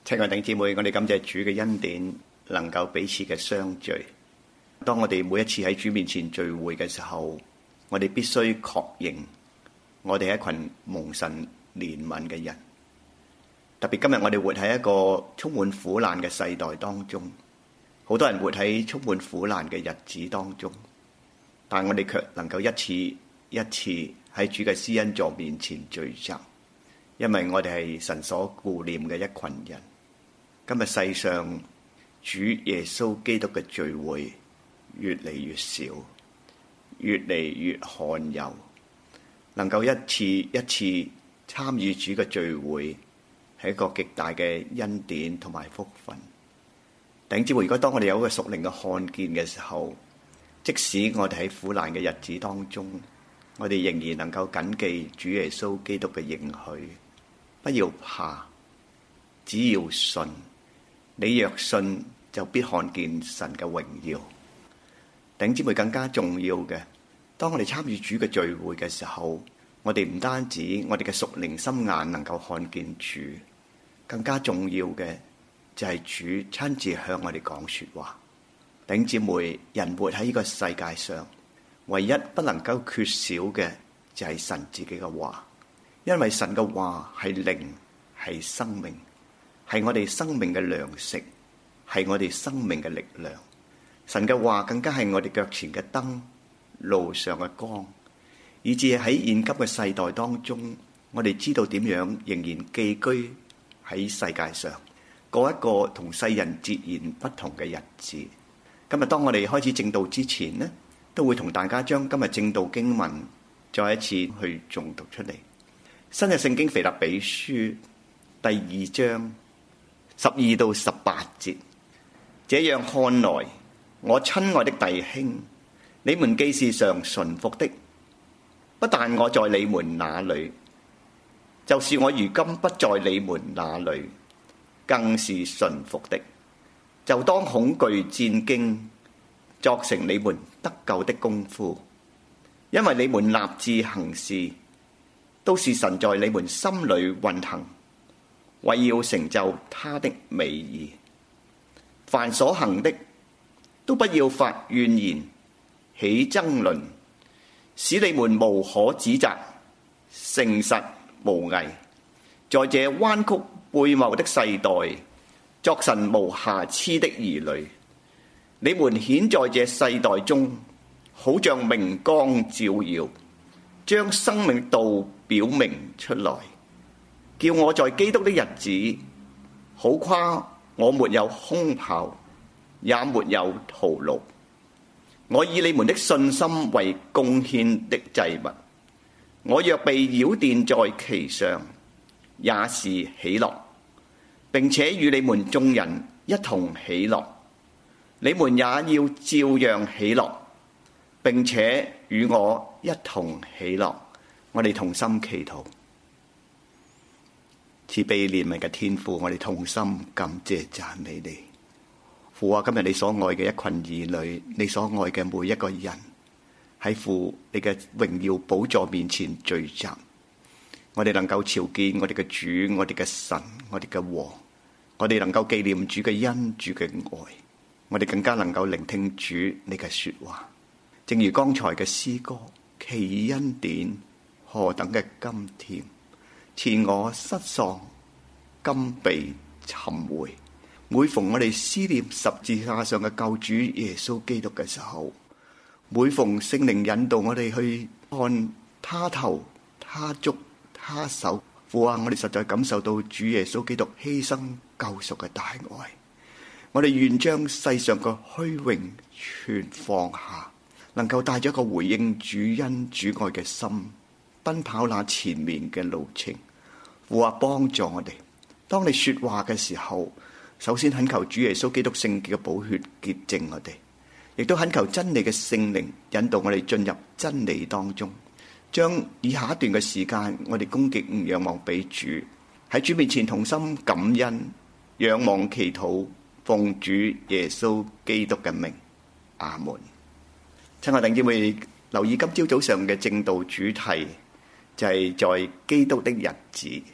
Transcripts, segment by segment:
親愛弟兄姊妹，我哋感謝主嘅恩典，能夠彼此嘅相聚。當我哋每一次喺主面前聚會嘅時候，我哋必須確認我哋係一群蒙神憐憫嘅人。特別今日我哋活喺一個充滿苦難嘅世代當中，好多人活喺充滿苦難嘅日子當中，但我哋卻能夠一次一次喺主嘅施恩座面前聚集，因為我哋係神所顧念嘅一群人。今日世上主耶穌基督嘅聚會越嚟越少，越嚟越罕有。能夠一次一次參與主嘅聚會，係一個極大嘅恩典同埋福分。弟兄姊妹，如果當我哋有一個屬靈嘅看見嘅時候，即使我哋喺苦難嘅日子當中，我哋仍然能夠謹記主耶穌基督嘅應許，不要怕，只要信。你若信，就必看見神嘅榮耀。弟兄姊妹，更加重要嘅，當我哋參與主嘅聚會嘅時候，我哋唔單止我哋嘅屬靈心眼能夠看見主，更加重要嘅就係主親自向我哋講說話。弟兄姊妹，人活喺呢個世界上，唯一不能夠缺少嘅就係神自己嘅話，因為神嘅話係靈，係生命，係我哋生命嘅糧食，係我哋生命嘅力量。神嘅話更加係我哋腳前嘅燈，路上嘅光，以致喺現今嘅世代當中，我哋知道點樣仍然寄居喺世界上，過一個同世人截然不同嘅日子。今日當我哋開始正道之前呢，都會同大家將今日正道經文再一次去誦讀出嚟。新約聖經腓立比書第2章12到18節，這樣看來，我親愛的弟兄，你們既是常順服的，不但我在你們那裏，就是我如今不在你們那裏，更是順服的。就當恐懼戰兢，作成你們得救的功夫，因為你們立志行事，都是神在你們心裏運行，為要成就他的美意。凡所行的，都不要發怨言，起爭論，使你們無可指責，誠實無偽，在這彎曲悖謬的世代，作神無瑕疵的兒女。你們顯在這世代中，好像明光照耀，將生命道表明出來，叫我在基督的日子，好誇我沒有空跑，也沒有徒勞。我以你們的信心為貢獻的祭物，我若被繞電在其上，也是喜樂，並且與你們眾人一同喜樂。你們也要照樣喜樂，並且與我一同喜樂。我哋同心祈禱。慈悲憐憫嘅天父，我哋同心感謝讚美你。父啊，今日你所愛嘅一群兒女，你所愛嘅每一個人，喺父你嘅榮耀寶座面前聚集，我哋能夠朝見我哋嘅主，我哋嘅神，我哋嘅王，我哋能夠紀念主嘅恩，主嘅愛，我哋更加能夠聆聽主你嘅說話。正如剛才嘅詩歌，奇恩典何等嘅甘甜，前我失喪，今被尋回。每逢我哋思念十字架上嘅救主耶穌基督嘅時候，每逢聖靈引導我哋去看他頭、他足、他手，父啊，我哋實在感受到主耶穌基督犧牲救贖嘅大愛。我哋願將世上嘅虛榮全放下，能夠帶咗一個回應主恩主愛嘅心，奔跑那前面嘅路程。父啊，幫助我哋。當你說話嘅時候，首先懇求主耶穌基督聖潔嘅寶血潔淨我哋，亦都懇求真理嘅聖靈引導我哋進入真理當中。將以下一段嘅時間，我哋恭敬仰望俾主，喺主面前同心感恩，仰望祈禱，奉主耶穌基督嘅名，阿門。親愛弟兄姊妹，留意今朝早上嘅正道主題，就係在基督的日子。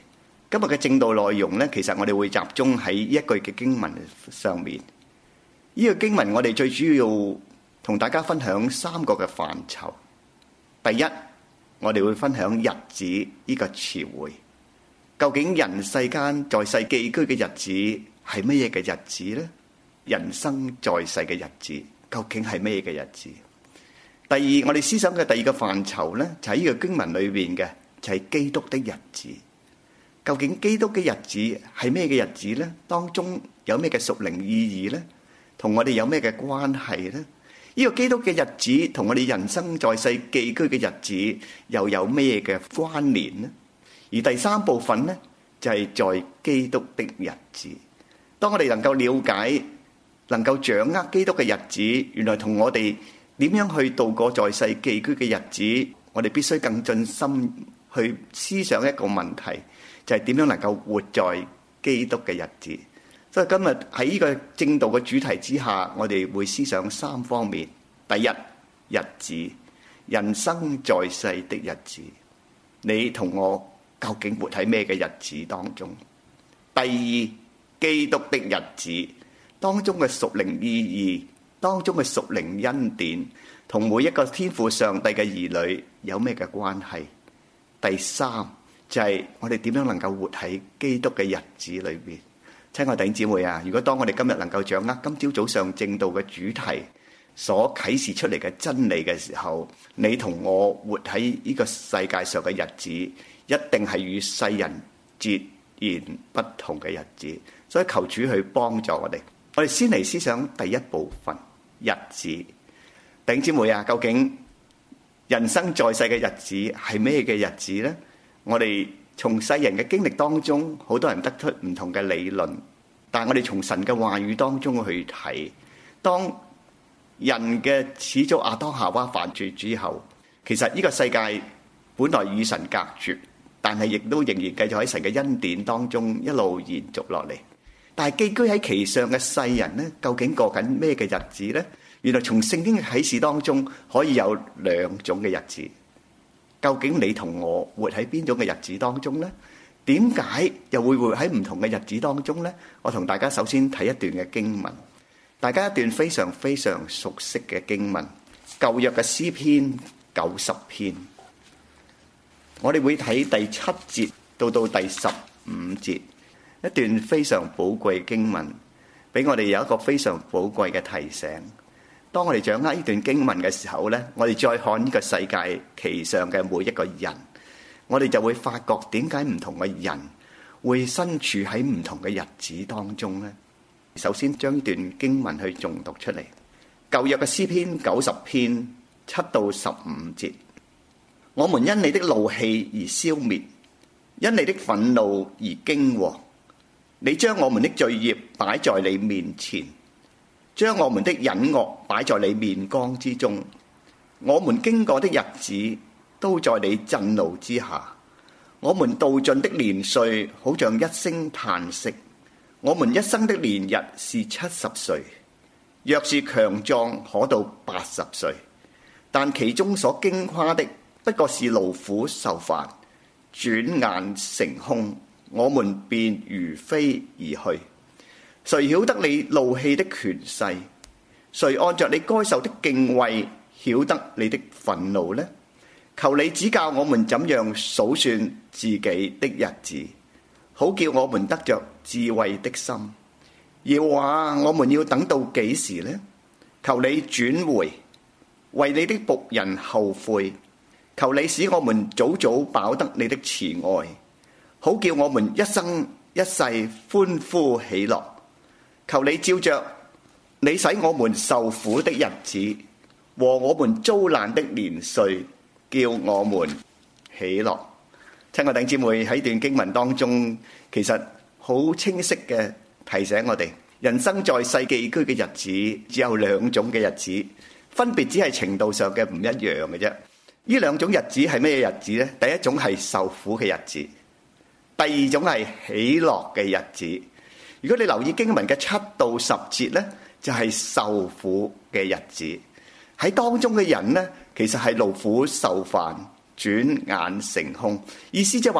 今日嘅正道內容呢，其實我哋會集中喺一句嘅經文上面。呢個經文我哋最主要同大家分享3個嘅範疇。第一，我哋會分享日子呢個詞彙。究竟人世間在世寄居嘅日子係乜嘢嘅日子呢？人生在世嘅日子究竟係乜嘢嘅日子？第二，我哋思想嘅第二個範疇呢，就喺呢個經文裏邊嘅，就係基督的日子。究竟基督嘅日子係咩嘅日子呢？當中有咩嘅屬靈意義呢？同我哋有咩嘅關係呢？呢個基督嘅日子同我哋人生在世寄居嘅日子又有咩嘅關聯呢？而第三部分呢，就係在基督的日子。當我哋能夠了解、能夠掌握基督嘅日子，原來同我哋點樣去度過在世寄居嘅日子，我哋必須更盡心去思想一個問題，就係點樣能夠活在基督嘅日子。所以今日喺呢個正道嘅主題之下，我哋會思想3方面。第一，日子，人生在世的日子，你同我究竟活喺咩嘅日子當中？第二，基督的日子，當中嘅屬靈意義，當中嘅屬靈恩典，同每一個天父上帝嘅兒女有咩嘅關係？第三，就係我哋點樣能夠活喺基督嘅日子裏邊。親愛弟兄姊妹啊，如果當我哋今日能夠掌握今朝早上正道嘅主題所啟示出嚟嘅真理嘅時候，你同我活喺呢個世界上嘅日子，一定係與世人截然不同嘅日子。所以求主去幫助我哋。我哋先嚟思想第一部分，日子。弟兄姊妹啊，究竟人生在世嘅日子係咩嘅日子呢？我哋從世人嘅經歷當中，好多人得出唔同嘅理論，但係我哋從神嘅話語當中去睇，當人嘅始祖亞當夏娃犯罪之後，其實呢個世界本來與神隔絕，但係亦都仍然繼續喺神嘅恩典當中一路延續落嚟。但係寄居喺其上嘅世人呢，究竟過緊咩嘅日子呢？原來從聖經嘅啟示當中可以有2種嘅日子。究竟你同我活喺邊種嘅日子當中呢？點解又會活喺唔同嘅日子當中呢？我同大家首先睇一段嘅經文，大家一段非常非常熟悉嘅經文，舊約嘅詩篇90篇。我哋會睇第7節到第15節，一段非常寶貴經文，俾我哋有一個非常寶貴嘅提醒。當我哋掌握呢段經文嘅時候呢，我哋再看呢個世界其上嘅每一個人，我哋就會發覺點解唔同嘅人會身處喺唔同嘅日子當中呢？首先將呢段經文去誦讀出嚟。舊約嘅詩篇90篇7到15節，我們因你的怒氣而消滅，因你的憤怒而驚惶。你將我們的罪孽擺在你面前，將我們的隱惡擺在你面光之中。我們經過的日子都在你震怒之下，我們度盡的年歲好像一聲嘆息。我們一生的年日是70歲，若是強壯可到80歲，但其中所矜誇的不過是勞苦受煩，轉眼成空，我們便如飛而去。誰曉得你怒氣的權勢？誰按着你該受的敬畏曉得你的憤怒呢？求你指教我們怎樣數算自己的日子，好叫我們得着智慧的心。耶和華，我們要等到幾時呢？求你轉回，為你的僕人後悔。求你使我們早早飽得你的慈愛，好叫我們一生一世歡呼喜樂。求你照着你使我們受苦的日子和我們遭難的年歲，叫我們喜樂。親愛弟兄姊妹，喺段經文當中，其實好清晰嘅提醒我哋，人生在世寄居嘅日子只有2種嘅日子，分別只係程度上嘅唔一樣嘅啫。呢2種日子係咩日子呢？第一種係受苦嘅日子，第二種係喜樂嘅日子。如果你留意經文嘅7到10節呢，就係受苦嘅日子。喺當中嘅人呢，其實係勞苦受煩，轉眼成空。意思即係話，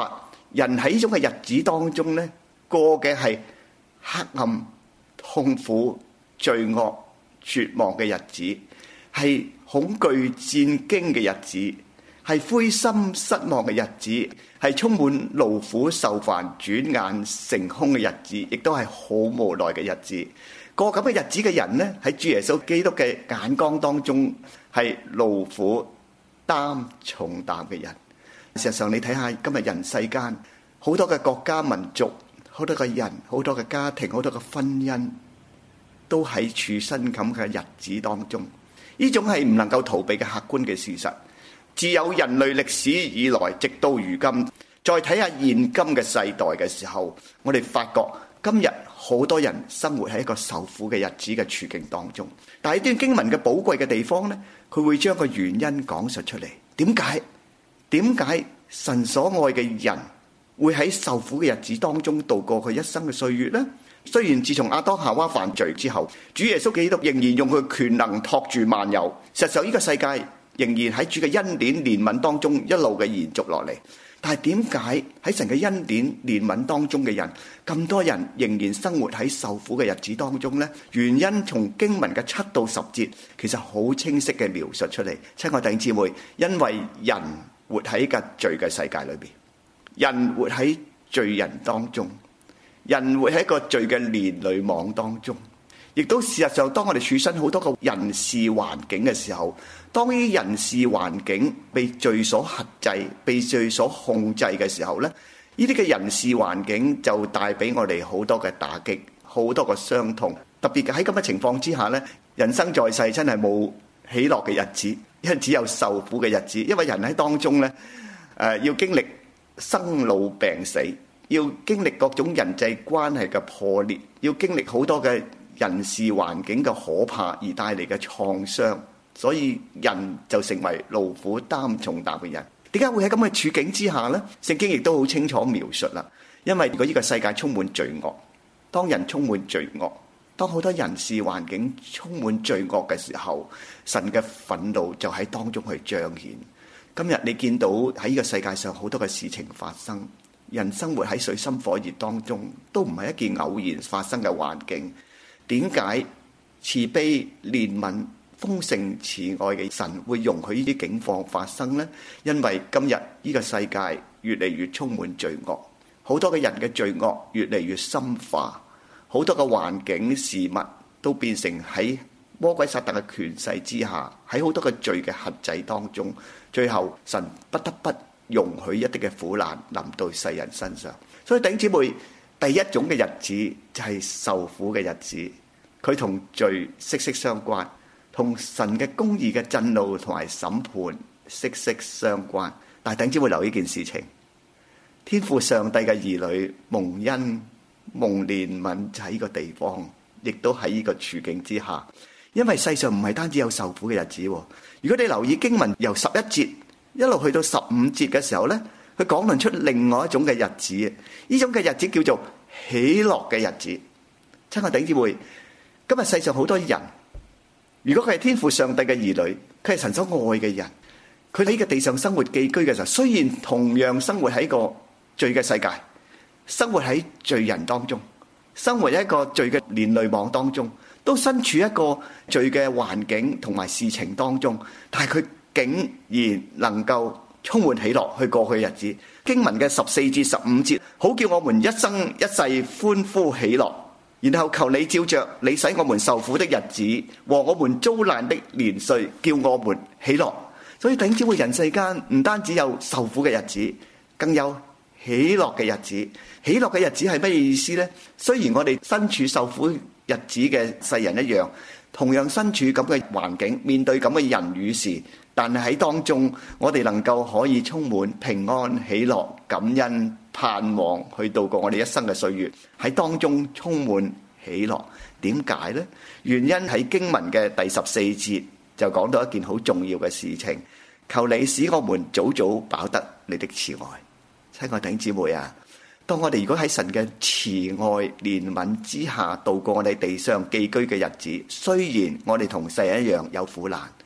人喺呢種嘅日子當中呢，過嘅係黑暗、痛苦、罪惡、絕望嘅日子，係恐懼、戰驚嘅日子，係灰心失望嘅日子，係充滿勞苦受煩、轉眼成空嘅日子，亦都係好無奈嘅日子。過咁嘅日子嘅人呢，喺主耶穌基督嘅眼光當中係勞苦擔重擔嘅人。事實上，你睇下今日人世間好多嘅國家民族，好多嘅人，好多嘅家庭，好多嘅婚姻，都喺處身咁嘅日子當中。呢種係唔能夠逃避嘅客觀嘅事實。自有人類歷史以來，直到如今，再睇下現今嘅世代嘅時候，我哋發覺今日好多人生活喺一個受苦嘅日子嘅處境當中。但係呢段經文嘅寶貴嘅地方呢，佢會將個原因講述出嚟。點解神所愛嘅人會喺受苦嘅日子當中度過佢一生嘅歲月呢？雖然自從亞當夏娃犯罪之後，主耶穌基督仍然用佢權能托住萬有，實際呢個世界仍然喺主嘅恩典憐憫當中一路嘅延續落嚟。但係點解喺神嘅恩典憐憫當中嘅人，咁多人仍然生活喺受苦嘅日子當中呢？原因從經文嘅7到10節其實好清晰嘅描述出嚟。親愛弟兄姊妹，因為人活喺個罪嘅世界裏邊，人活喺罪人當中，人活喺一個罪嘅連累網當中，亦都事實上，當我哋處身好多個人事環境嘅時候，當呢啲人事環境被罪所轄制、被罪所控制嘅時候咧，呢啲嘅人事環境就帶俾我哋好多嘅打擊，好多嘅傷痛。特別喺咁嘅情況之下咧，人生在世真係冇喜樂嘅日子，因為只有受苦嘅日子。因為人喺當中咧，要經歷生老病死，要經歷各種人際關係嘅破裂，要經歷好多嘅人事環境嘅可怕而帶嚟嘅創傷，所以人就成為勞苦擔重擔嘅人。點解會喺咁嘅處境之下呢？聖經亦都好清楚描述啦。因為如果呢個世界充滿罪惡，當人充滿罪惡，當好多人事環境充滿罪惡嘅時候，神嘅憤怒就喺當中去彰顯。今日你見到喺呢個世界上好多嘅事情發生，人生活喺水深火熱當中，都唔係一件偶然發生嘅環境。點解慈悲憐憫豐盛慈愛嘅神會容許呢啲境況發生呢？因為今日呢個世界越嚟越充滿罪惡，好多嘅人嘅罪惡越嚟越深化，好多嘅環境事物都變成喺魔鬼撒旦嘅權勢之下，喺好多嘅罪嘅轄制當中，最後神不得不容許一啲嘅苦難臨到世人身上。所以弟兄姊妹，第一種嘅日子就係受苦嘅日子，佢同罪息息相關，同神嘅公義嘅震怒同埋審判息息相關。但係弟兄姊妹留意一件事情，天父上帝嘅兒女蒙恩蒙憐憫就喺呢個地方，亦都喺呢個處境之下。因為世上唔係單止有受苦嘅日子，如果你留意經文由11節一路去到15節嘅時候呢，佢講論出另外一種嘅日子，呢種嘅日子叫做喜樂嘅日子。親愛弟兄姊妹，今日世上好多人，如果佢係天父上帝嘅兒女，佢係神所愛嘅人，佢喺呢個地上生活寄居嘅時候，雖然同樣生活喺個罪嘅世界，生活喺罪人當中，生活喺一個罪嘅連累網當中，都身處一個罪嘅環境同埋事情當中，但係佢竟然能夠充滿喜樂去過去嘅日子。經文嘅14至15節，好叫我們一生一世歡呼喜樂，然後求你照着你使我們受苦的日子和我們遭難的年歲，叫我們喜樂。所以弟兄姊妹，人世間唔單止有受苦嘅日子，更有喜樂嘅日子。喜樂嘅日子係乜意思呢？雖然我哋身處受苦日子嘅世人一樣，同樣身處咁嘅環境，面對咁嘅人與事，但係喺當中，我哋能夠可以充滿平安、喜樂、感恩、盼望，去度過我哋一生嘅歲月，喺當中充滿喜樂。點解呢？原因喺經文嘅第14節就講到一件好重要嘅事情，求你使我們早早飽得你的慈愛。親愛弟兄姊妹啊，當我哋如果喺神嘅慈愛憐憫之下度過我哋地上寄居嘅日子，雖然我哋同世人一樣有苦難，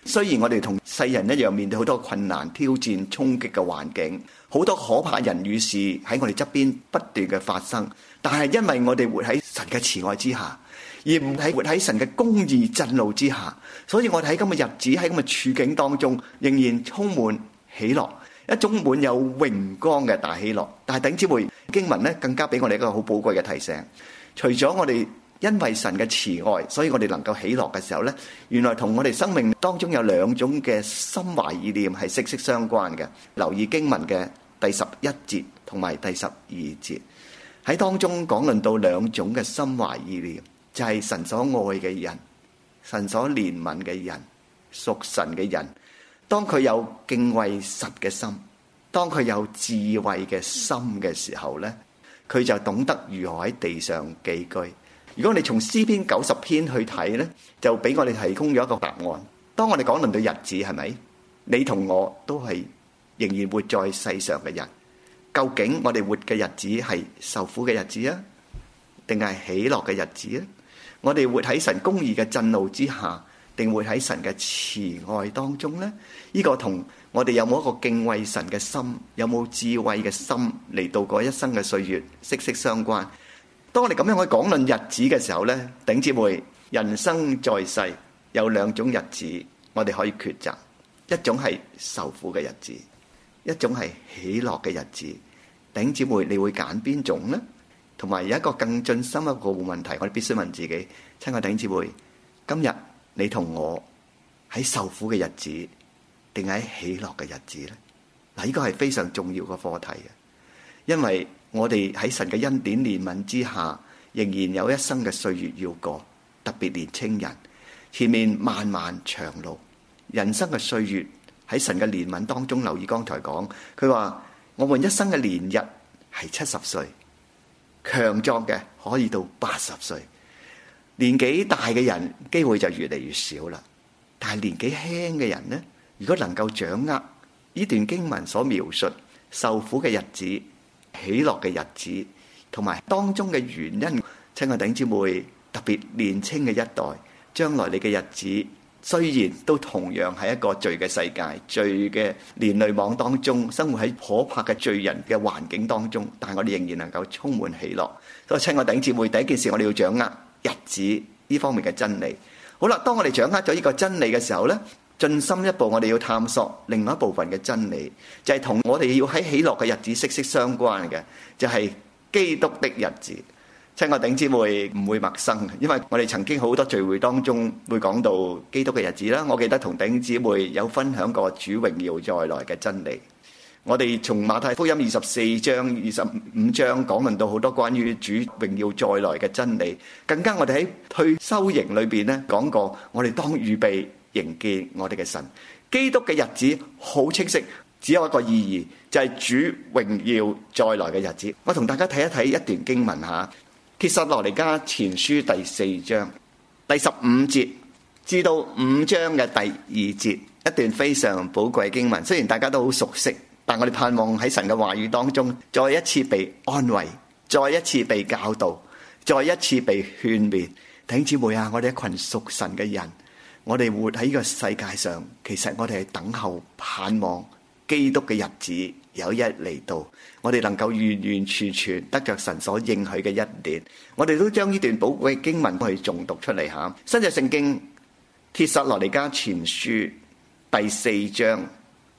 雖然我哋同世人一樣面對好多困難、挑戰、衝擊嘅環境，好多可怕人與事喺我哋側邊不斷嘅發生，但係因為我哋活喺神嘅慈愛之下，而唔係活喺神嘅公義震怒之下，所以我哋喺咁嘅日子，喺咁嘅處境當中，仍然充滿喜樂，一種滿有榮光嘅大喜樂。但係弟兄姊妹，經文咧更加俾我哋一個好寶貴嘅提醒，除咗我哋因為神嘅慈愛，所以我哋能夠喜樂嘅時候呢，原來同我哋生命當中有兩種嘅心懷意念係息息相關嘅。留意經文嘅第11節同埋第12節，喺當中講論到兩種嘅心懷意念，就係神所愛嘅人，神所憐憫嘅人，屬神嘅人。當佢有敬畏神嘅心，當佢有智慧嘅心嘅時候呢，佢就懂得如何喺地上寄居。如果我哋從詩篇90篇去睇呢，就俾我哋提供咗一個答案。當我哋講論到日子，係咪？你同我都係仍然活在世上嘅人，究竟我哋活嘅日子係受苦嘅日子啊，定係喜樂嘅日子啊？我哋活喺神公義嘅震怒之下，定活喺神嘅慈愛當中呢？呢個同我哋有冇一個敬畏神嘅心，有冇智慧嘅心嚟度過一生嘅歲月息息相關。當我哋咁樣去講論日子嘅時候呢，弟兄姊妹，人生在世有兩種日子我哋可以抉擇，一種係受苦嘅日子，一種係喜樂嘅日子。弟兄姊妹，你會揀邊種呢？同埋有一個更進深一個問題，我哋必須問自己，親愛弟兄姊妹，今日你同我喺受苦嘅日子定喺喜樂嘅日子呢？嗱，呢個係非常重要嘅課題嘅，因為我哋喺神嘅恩典憐憫之下，仍然有一生嘅歲月要過，特別年青人，前面漫漫長路，人生嘅歲月喺神嘅憐憫當中。留意剛才講，佢話我們一生嘅年日係70歲，強壯嘅可以到80歲，年紀大嘅人機會就越嚟越少啦。但係年紀輕嘅人呢，如果能夠掌握呢段經文所描述受苦嘅日子、喜樂嘅日子，同埋當中嘅原因，親愛弟兄姊妹，特別年青嘅一代，將來你嘅日子雖然都同樣係一個罪嘅世界、罪嘅連累網當中，生活喺可怕嘅罪人嘅環境當中，但係我哋仍然能夠充滿喜樂。所以親愛弟兄姊妹，第一件事我哋要掌握日子呢方面嘅真理。好啦，當我哋掌握咗呢個真理嘅時候呢，進深一步，我哋要探索另外一部分嘅真理，就係同我哋要喺喜樂嘅日子息息相關嘅，就係基督的日子。親愛弟兄姊妹唔會陌生，因為我哋曾經好多聚會當中會講到基督嘅日子啦。我記得同弟兄姊妹有分享過主榮耀再來嘅真理。我哋從馬太福音24章、25章講論到好多關於主榮耀再來嘅真理，更加我哋喺退休營裏邊咧講過，我哋當預備迎見我哋嘅神。基督嘅日子好清晰，只有一個意義，就係主榮耀再來嘅日子。我同大家睇一睇一段經文吓，帖撒羅尼迦前書第4章第15節至到5章嘅第2節，一段非常寶貴嘅經文。雖然大家都好熟悉，但我哋盼望喺神嘅話語當中，再一次被安慰，再一次被教導，再一次被勸勉。弟兄姊妹啊，我哋一群屬神嘅人，我哋活喺呢個世界上，其實我哋係等候盼望基督嘅日子有一日嚟到，我哋能夠完完全全得着神所應許嘅恩典。我哋都將呢段寶貴經文去誦讀出嚟吓。新約聖經帖撒羅尼迦前書第4章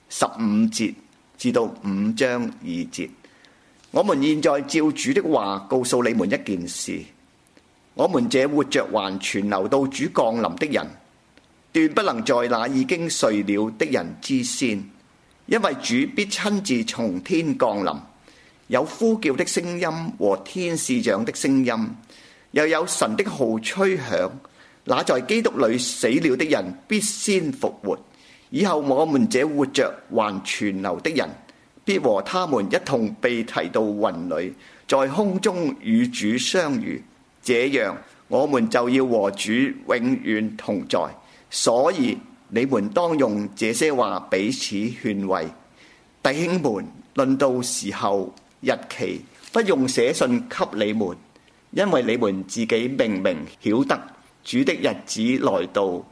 15節至到5章2節，我們現在照主的話告訴你們一件事：我們這活着還存留到主降臨的人，斷不能在那已經睡了的人之先，因為主必親自從天降臨，有呼叫的聲音和天使長的聲音，又有神的號吹響。那在基督裏死了的人必先復活，以後我們這活着還存留的人，必和他們一同被提到雲裏，在空中與主相遇。這樣我們就要和主永遠同在。所以你們當用這些話彼此勸慰。弟兄們，論到時候日期，不用寫信給你們，因為你們自己明明曉得主的日子來到，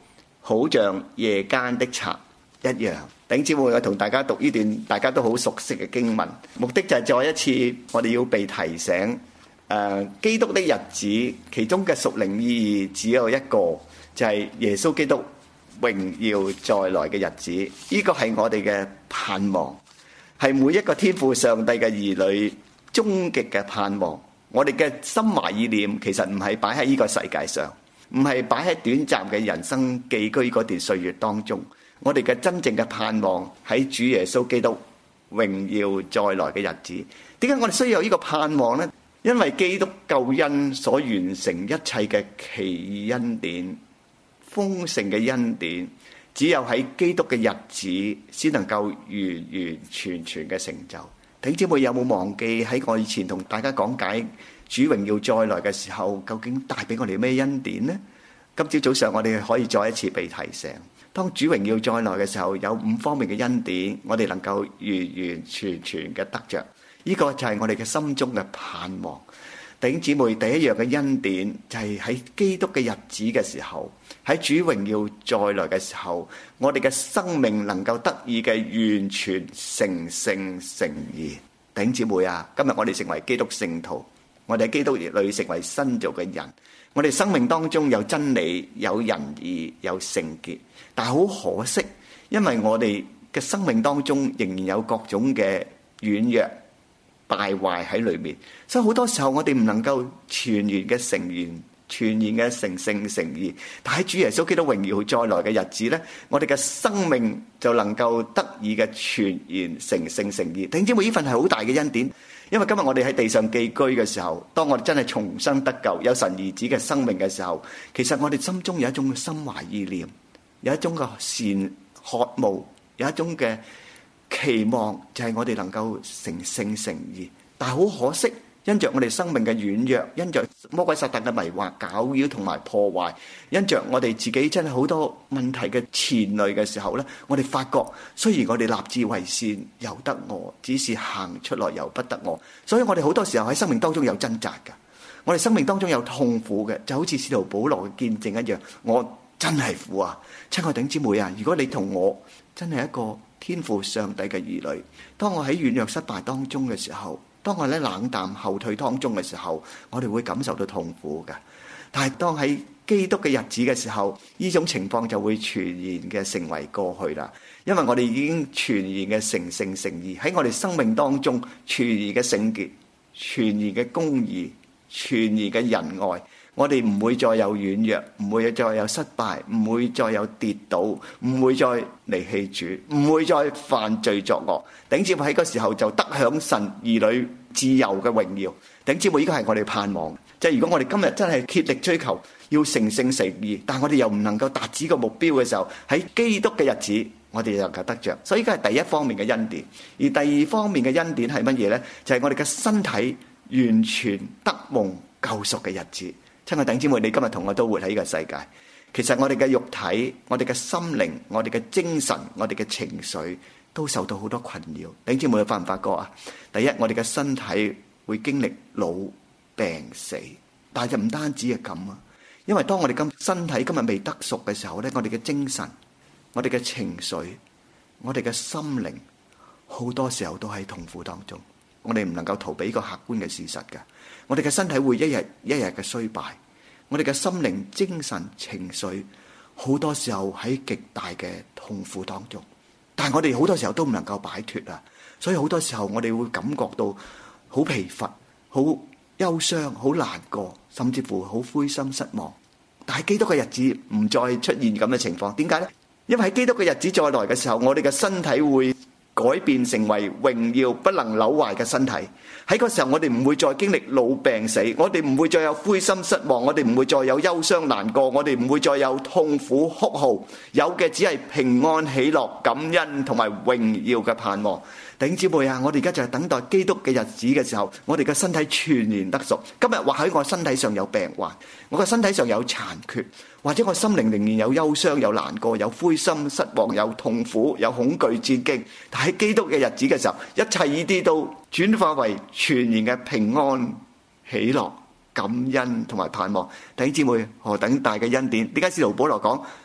好像夜間的賊一樣。弟兄姊妹，我同大家讀呢段大家都好熟悉嘅經文，目的就係再一次我哋要被提醒，基督的日子其中嘅屬靈意義只有一個，就係耶穌基督榮耀再來嘅日子。呢個係我哋嘅盼望，係每一個天父上帝嘅兒女終極嘅盼望。我哋嘅心懷意念其實唔係擺喺呢個世界上，唔係擺喺短暫嘅人生寄居嗰段歲月當中。我哋嘅真正嘅盼望喺主耶穌基督榮耀再來嘅日子。點解我哋需要呢個盼望呢？因為基督救恩所完成一切嘅奇恩典、豐盛嘅恩典，只有喺基督嘅日子先能夠完完全全嘅成就。弟兄姊妹，有冇忘記喺我以前同大家講解主榮耀再來嘅時候，究竟帶俾我哋咩恩典呢？今朝早上我哋可以再一次被提醒，當主榮耀再來嘅時候，有5方面嘅恩典，我哋能夠完完全全嘅得着。呢個就係我哋嘅心中嘅盼望。弟兄姊妹，第一樣嘅恩典就係喺基督嘅日子嘅時候，喺主榮耀再來嘅時候，我哋嘅生命能夠得以嘅完全成聖成義。弟兄姊妹啊，今日我哋成為基督聖徒，我哋喺基督裏成為新造嘅人，我哋生命當中有真理、有仁義、有聖潔，但係好可惜，因為我哋嘅生命當中仍然有各種嘅軟弱敗壞喺裏面，所以好多時候我哋唔能夠全然嘅成完，全然嘅成聖成義。但喺主耶穌基督榮耀再來嘅日子呢，我哋嘅生命就能夠得以嘅全然成聖成義。弟兄姊妹，呢份係好大嘅恩典，因為今日我哋喺地上寄居嘅時候，當我哋真係重生得救，有神兒子嘅生命嘅時候，其實我哋心中有一種心懷意念，有一種嘅善渴慕，有一種嘅期望，就係我哋能夠成聖成義。但係好可惜，因着我哋生命嘅軟弱，因着魔鬼撒旦嘅迷惑攪擾同埋破壞，因着我哋自己真係好多問題嘅纏累嘅時候呢，我哋發覺雖然我哋立志為善，由得我，只是行出來由不得我。所以我哋好多時候喺生命當中有掙扎嘅，我哋生命當中有痛苦嘅，就好似使徒保羅嘅見證一樣，我真係苦啊！親愛弟兄姊妹啊，如果你同我真係一個天父上帝嘅兒女，當我喺軟弱失敗當中嘅時候，當我喺冷淡後退當中嘅時候，我哋會感受到痛苦嘅。但係當喺基督嘅日子嘅時候，呢種情況就會全然嘅成為過去啦。因為我哋已經全然嘅成聖成義，喺我哋生命當中全然嘅聖潔、全然嘅公義、全然嘅仁愛。我哋唔會再有軟弱，唔會再有失敗，唔會再有跌倒，唔會再離棄主，唔會再犯罪作惡。頂住喺個時候就得享神兒女自由嘅榮耀。頂住呢個係我哋盼望。即係如果我哋今日真係竭力追求要成聖成義，但我哋又唔能夠達至個目標嘅時候，喺基督嘅日子我哋就能夠得着。所以呢個係第一方面嘅恩典。而第二方面嘅恩典係乜嘢呢？就係我哋嘅身體完全得蒙救贖嘅日子。親愛弟兄姊妹，你今日同我都活喺呢個世界，其實我哋嘅肉體、我哋嘅心靈、我哋嘅精神、我哋嘅情緒都受到好多困擾。弟兄姊妹，你發唔發覺啊？第一，我哋嘅身體會經歷老病死，但係就唔單止係咁啊。因為當我哋今身體今日未得贖嘅時候咧，我哋嘅精神、我哋嘅情緒、我哋嘅心靈，好多時候都喺痛苦當中。我哋唔能夠逃避呢個客觀嘅事實嘅。我哋嘅身體會一日一日嘅衰敗，我哋嘅心靈、精神、情緒，好多時候喺極大嘅痛苦當中。但係我哋好多時候都唔能夠擺脫啊，所以好多時候我哋會感覺到好疲乏、好憂傷、好難過，甚至乎好灰心失望。但係基督嘅日子唔再出現咁嘅情況，點解呢？因為喺基督嘅日子再來嘅時候，我哋嘅身體會改變成為榮耀不能朽壞嘅身體。喺個時候我哋唔會再經歷老病死，我哋唔會再有灰心失望，我哋唔會再有憂傷難過，我哋唔會再有痛苦哭號，有嘅只係平安喜樂感恩同埋榮耀嘅盼望。弟兄姊妹啊，我哋而家就係等待基督嘅日子嘅時候，我哋嘅身體全然得贖。今日或許我身體上有病患，我嘅身體上有殘缺，或者我心靈仍然有憂傷、有難過、有灰心失望、有痛苦、有恐懼戰驚。但喺基督嘅日子嘅時候，一切呢啲都轉化為全然嘅平安喜樂感恩同埋盼望。弟兄姊妹，何等大嘅恩典！點解使徒保羅講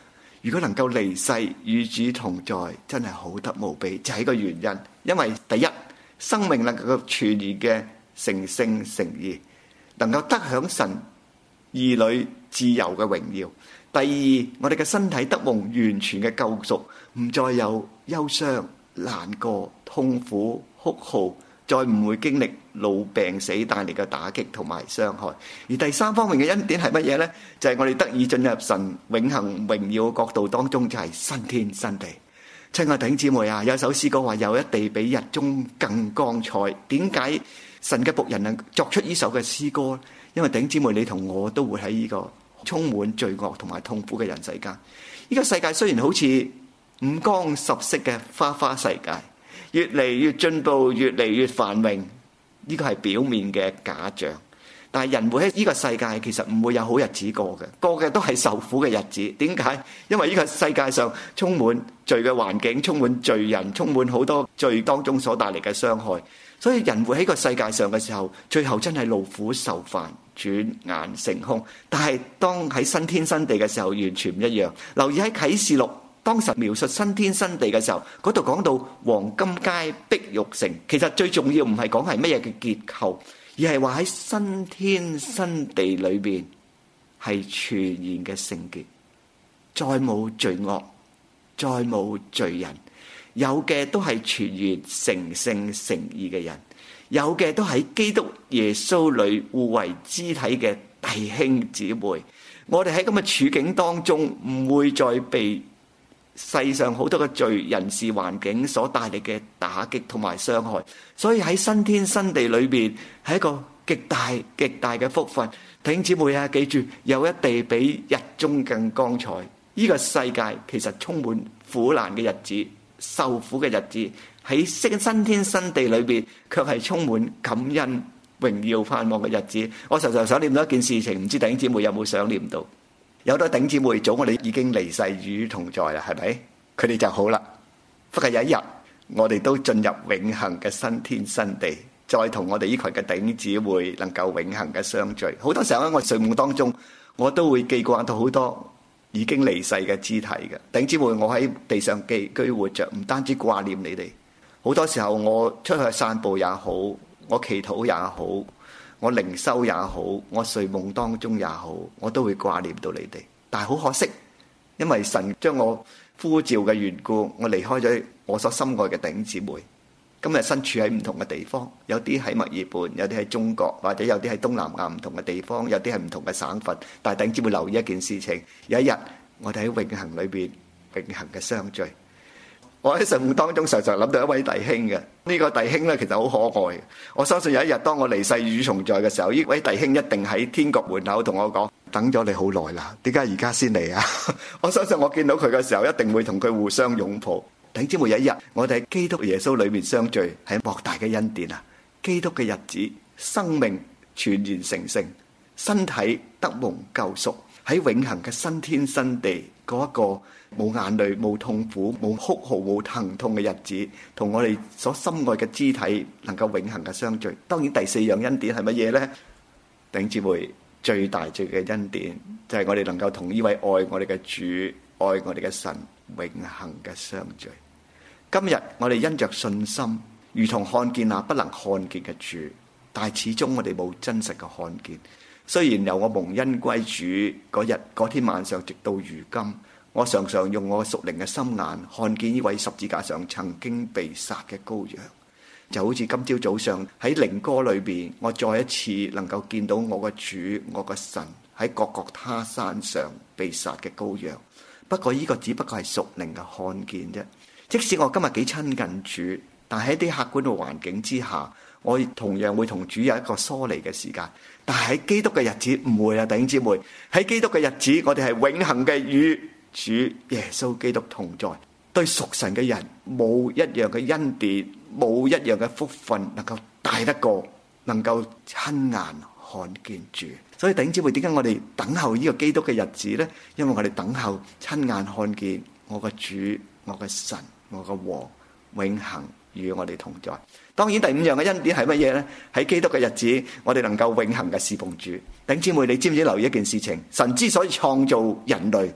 如果能夠離世與主同在，真係好得無比，就係個原因。因為第一，生命能夠全然嘅成聖成義，能夠得享神兒女自由嘅榮耀。第二，我哋嘅身體得蒙完全嘅救贖，唔再有憂傷、難過、痛苦、哭號，再唔會經歷老病死帶嚟嘅打擊同埋傷害。而第三方面嘅恩典係乜嘢呢？就係我哋得以進入神永恆榮耀嘅國度當中，就係新天新地。親愛弟兄姊妹啊，有首詩歌話有一地比日中更光彩。點解神嘅僕人能作出呢首嘅詩歌？因為弟兄姊妹，你同我都會喺呢個充滿罪惡同埋痛苦嘅人世間。呢個世界雖然好似五光十色嘅花花世界，越嚟越進步，越嚟越繁榮，呢個係表面嘅假象。但係人活喺呢個世界，其實唔會有好日子過嘅，過嘅都係受苦嘅日子。點解？因為呢個世界上充滿罪嘅環境，充滿罪人，充滿好多罪當中所帶嚟嘅傷害。所以人活喺個世界上嘅時候，最後真係勞苦受煩，轉眼成空。但係當喺新天新地嘅時候，完全唔一樣。留意喺啟示錄，當神描述新天新地嘅時候，嗰度講到黃金街、碧玉城。其實最重要唔係講係乜嘢嘅結構，而係話喺新天新地裏邊係全然嘅聖潔，再冇罪惡，再冇罪人，有嘅都係全然成聖成義嘅人，有嘅都喺基督耶穌裏互為肢體嘅弟兄姊妹。我哋喺咁嘅處境當中，唔會再被世上好多嘅罪人事環境所帶嚟嘅打擊同埋傷害。所以喺新天新地裏邊係一個極大極大嘅福分。弟兄姊妹啊，記住，有一地比日中更光彩。呢個世界其實充滿苦難嘅日子，受苦嘅日子，喺新天新地裏邊卻係充滿感恩榮耀盼望嘅日子。我常常想念到一件事情，唔知弟兄姊妹有冇想念到？有好多弟兄姊妹早我哋已經離世與同在啦，係咪？佢哋就好啦。不過有一日我哋都進入永恆嘅新天新地，再同我哋呢群嘅弟兄姊妹能夠永恆嘅相聚。好多時候喺我睡夢當中，我都會記掛到好多已經離世嘅肢體嘅弟兄姊妹。我喺地上寄居活着，唔單止掛念你哋，好多時候我出去散步也好，我祈禱也好，我靈修也好，我睡夢當中也好，我都會掛念到你哋。但係好可惜，因為神將我呼召嘅緣故，我離開咗我所深愛嘅弟兄姊妹。今日身處喺唔同嘅地方，有啲喺墨爾本，有啲喺中國，或者有啲喺東南亞唔同嘅地方，有啲係唔同嘅省份。但係弟兄姊妹留意一件事情，有一日我哋喺永恆裏邊永恆嘅相聚。我喺睡夢當中常常諗到一位弟兄嘅，呢個弟兄咧其實好可愛。我相信有一日當我離世與重在嘅時候，呢位弟兄一定喺天國門口同我講：等咗你好耐啦，點解而家先嚟啊？我相信我見到佢嘅時候，一定會同佢互相擁抱。弟兄姊妹，有一日我哋喺基督耶穌裏面相聚，係莫大嘅恩典啊！基督嘅日子，生命全然成聖，身體得蒙救贖，喺永恆嘅新天新地嗰一個冇眼淚、冇痛苦、冇哭號、冇疼痛嘅日子，同我哋所深愛嘅肢體能夠永恆嘅相聚。當然第四樣恩典係乜嘢呢？弟兄姊妹，最大最嘅恩典就係我哋能夠同呢位愛我哋嘅主、愛我哋嘅神永恆嘅相聚。今日我哋因着信心，如同看見那不能看見嘅主，但係始終我哋冇真實嘅看見。雖然由我蒙恩歸主嗰天晚上，直到如今，我常常用我屬靈嘅心眼看見呢位十字架上曾經被殺嘅羔羊，就好似今朝早上喺靈歌裏邊，我再一次能夠見到我嘅主、我嘅神喺各各他山上被殺嘅羔羊。不過呢個只不過係屬靈嘅看見啫。即使我今日幾親近主，但喺啲客觀嘅環境之下，我同樣會同主有一個疏離嘅時間。但係喺基督嘅日子唔會啊，弟兄姊妹，喺基督嘅日子，我哋係永恆嘅與主耶穌基督同在。對屬神嘅人，冇一樣嘅恩典，冇一樣嘅福分能夠大得過，能夠親眼看見主。所以弟兄姊妹，點解我哋等候呢個基督嘅日子呢？因為我哋等候親眼看見我嘅主、我嘅神、我嘅王永恆與我哋同在。當然第五樣嘅恩典係乜嘢呢？喺基督嘅日子，我哋能夠永恆嘅侍奉主。弟兄姊妹，你知唔知留意一件事情？神之所以創造人類，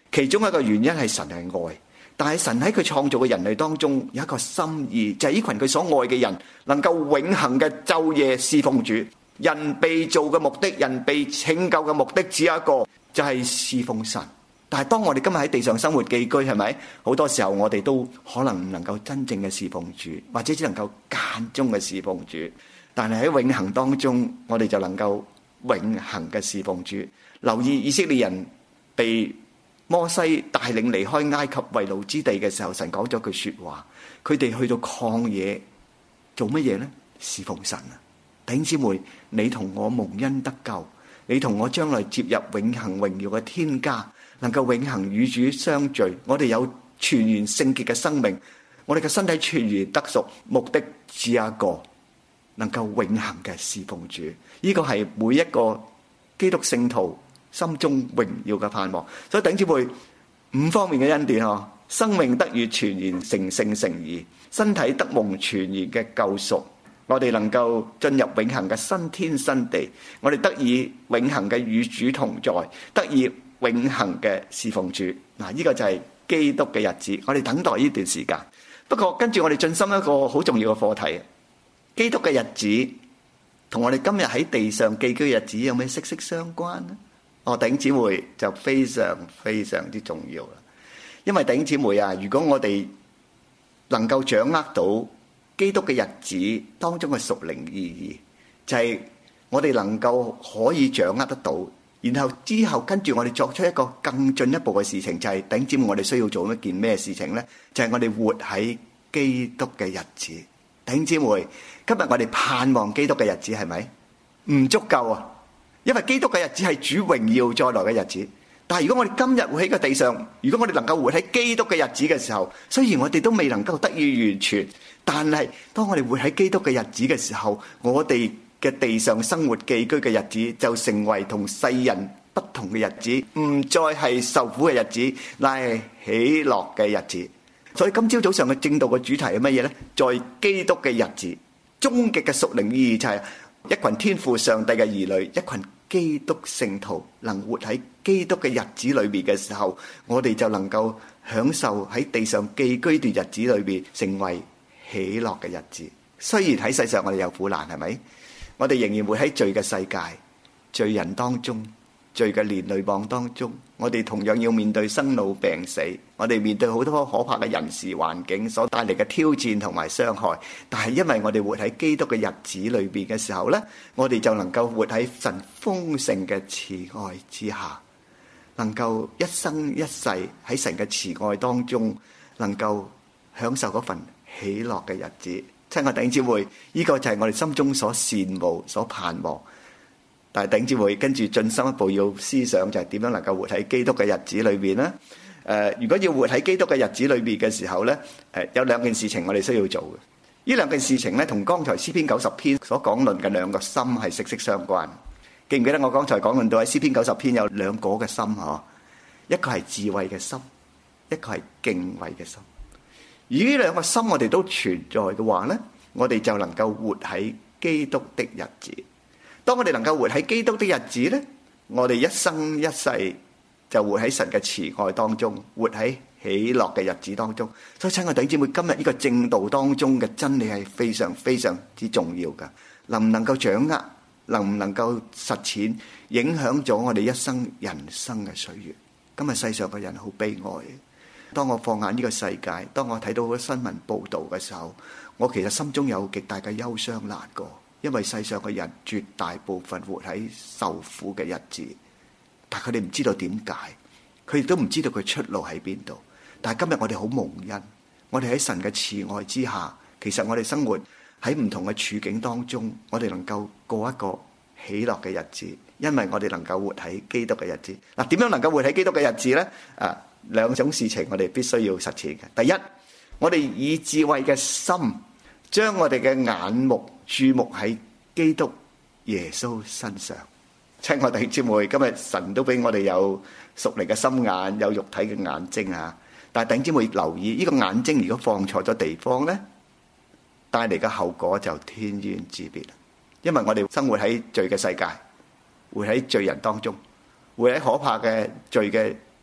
其中一個原因係神係愛，但係神喺佢創造嘅人類當中有一個心意，就係呢群佢所愛嘅人能夠永恆嘅晝夜侍奉主。人被造嘅目的，人被拯救嘅目的只有一個，就係侍奉神。但係當我哋今日喺地上生活寄居，係咪好多時候我哋都可能唔能夠真正嘅侍奉主，或者只能夠間中嘅侍奉主。但係喺永恆當中，我哋就能夠永恆嘅侍奉主。留意以色列人被摩西帶領離開埃及為奴之地嘅時候，神講咗句說話，佢哋去到曠野做乜嘢呢？侍奉神啊！弟兄姊妹，你同我蒙恩得救，你同我將來接入永恆榮耀嘅天家，能夠永恆與主相聚。我哋有全然聖潔嘅生命，我哋嘅身體全然得贖，目的只有一個，能夠永恆嘅侍奉主。呢個係每一個基督聖徒心中榮耀嘅盼望。所以弟兄姊妹，五方面嘅恩典，生命得以全然成聖成義，身體得蒙全然嘅救贖，我哋能夠進入永恆嘅新天新地，我哋得以永恆嘅與主同在，得以永恆嘅侍奉主。嗱，呢個就係基督嘅日子，我哋等待呢段時間。不過跟住我哋進深一個好重要嘅課題，基督嘅日子同我哋今日喺地上寄居嘅日子有咩息息相關呢？弟兄姊妹就非常非常之重要啦。因為弟兄姊妹啊，如果我哋能夠掌握到基督嘅日子當中嘅屬靈意義，就係我哋能夠可以掌握得到，然後之後跟住我哋作出一個更進一步嘅事情，就係弟兄姊妹，我哋需要做一件咩事情呢？就係我哋活喺基督嘅日子。弟兄姊妹，今日我哋盼望基督嘅日子係咪唔足夠啊？因為基督嘅日子係主榮耀再來嘅日子。但係如果我哋今日活喺個地上，如果我哋能夠活喺基督嘅日子嘅時候，雖然我哋都未能夠得以完全，但係當我哋活喺基督嘅日子嘅時候，我哋嘅地上生活寄居嘅日子就成為同世人不同嘅日子，唔再係受苦嘅日子，乃係喜樂嘅日子。所以今朝早上嘅正道嘅主題係乜嘢呢？在基督嘅日子，終極嘅屬靈意義就係一群天父上帝嘅兒女，一群基督聖徒能活喺基督嘅日子裏面嘅時候，我哋就能夠享受喺地上寄居段日子裏面成為喜樂嘅日子。雖然喺世上我哋有苦難，係咪？我哋仍然活喺罪嘅世界，罪人當中，罪嘅連累網當中，我哋同樣要面對生老病死，我哋面對好多可怕嘅人事環境所帶嚟嘅挑戰同埋傷害。但係因為我哋活喺基督嘅日子裏邊嘅時候呢，我哋就能夠活喺神豐盛嘅慈愛之下，能夠一生一世喺神嘅慈愛當中，能夠享受嗰份喜樂嘅日子。親愛弟兄姊妹，呢個就係我哋心中所羨慕、所盼望。但係弟兄姊妹跟住進深一步要思想，就係點樣能夠活喺基督嘅日子裏邊呢？如果要活喺基督嘅日子裏邊嘅時候呢，有兩件事情我哋需要做嘅。呢兩件事情呢，同剛才詩篇90篇所講論嘅兩個心係息息相關。記唔記得我剛才講論到喺詩篇90篇有兩個嘅心嗬？一個係智慧嘅心，一個係敬畏嘅心。而呢兩個心我哋都存在嘅話呢，我哋就能夠活喺基督的日子。當我哋能夠活喺基督的日子呢，我哋一生一世就活喺神嘅慈愛當中，活喺喜樂嘅日子當中。所以親愛弟兄姊妹，今日呢個正道當中嘅真理係非常非常之重要㗎。能唔能夠掌握，能唔能夠實踐，影響咗我哋一生人生嘅歲月。今日世上嘅人好悲哀。當我放眼呢個世界，當我睇到個新聞報道嘅時候，我其實心中有極大嘅憂傷難過，因為世上嘅人絕大部分活喺受苦嘅日子，但佢哋唔知道點解，佢哋都唔知道佢出路喺邊度。但係今日我哋好蒙恩，我哋喺神嘅慈愛之下，其實我哋生活喺唔同嘅處境當中，我哋能夠過一個喜樂嘅日子，因為我哋能夠活喺基督嘅日子。嗱，點樣能夠活喺基督嘅日子呢？兩種事情我哋必須要實踐嘅。第一，我哋以智慧嘅心，將我哋嘅眼目注目喺基督耶穌身上。親愛弟兄姊妹，今日神都俾我哋有屬靈嘅心眼，有肉體嘅眼睛啊！但係弟兄姊妹留意，呢個眼睛如果放錯咗地方呢，帶嚟嘅後果就天淵之別。因為我哋生活喺罪嘅世界，活喺罪人當中，活喺可怕嘅罪嘅